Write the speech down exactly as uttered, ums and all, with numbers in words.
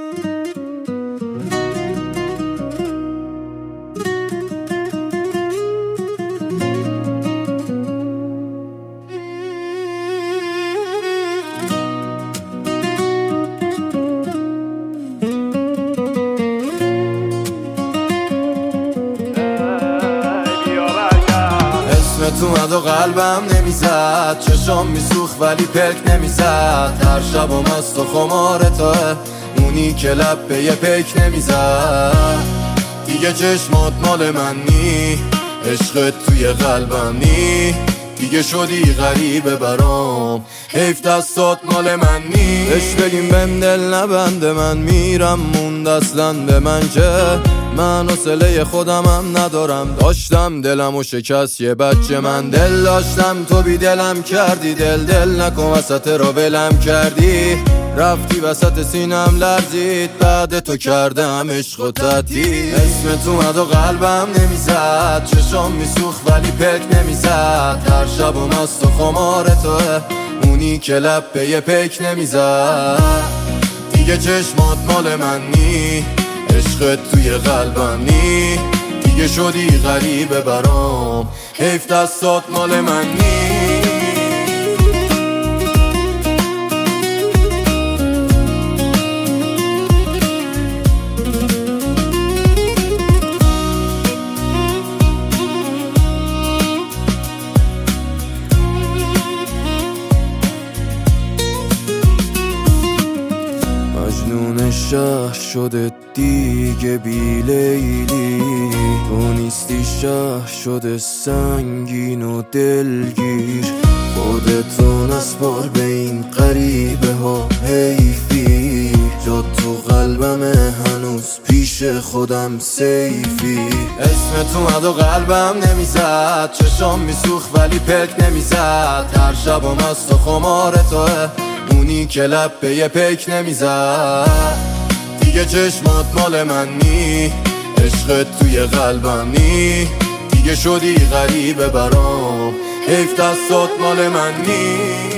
تو اومد و قلبم نمیزد، چشام میسوخ ولی پلک نمیزد. هر شب و مست و خمار توه، اونی که لب به یه پیک نمیزد. دیگه چشمات مال من نی، عشقت توی قلبم نی. دیگه شدی غریبه برام، حیف دستات مال من نی. اش بگیم بهم دل نبنده، من میرم موند اصلا به من که من حوصله خودمم ندارم. داشتم دلم و شکست یه بچه، من دل داشتم تو بی دلم کردی. دل دل نکن وسط را ولم کردی، رفتی وسط سینم لرزید. بعد تو کردم عشق و تعطیل. اسم تو اومد و قلبم نمیزد، چشام میسوخ ولی پلک نمیزد. هر شب و مست و خمار توه، اونی که لب به یه پیک نمیزد. دیگه چشمات مال من نی، عشقت توی قلبم نی. دیگه شدی غریبه برام، حیف دستات مال من نی. مجنون شهر شده دیگه بی لیلی، تو نیستی شهر شده سنگین و دلگیر. خودتو نسپار به این غریبه ها حیفی، جا تو قلبم هنوز پیش خودم سیفی. اسم تو اومد و قلبم نمیزد، چشام میسوخ ولی پلک نمیزد. هر شب و مست و خمار توه، اونی که لب به یه پیک نمیزد. دیگه چشمات مال من نی، عشقت توی قلبم نی. دیگه شدی غریبه برام، حیف دستات مال من نی.